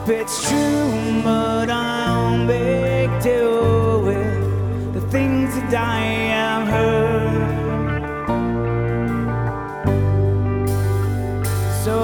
hope it's true, but I won't make do with the things that die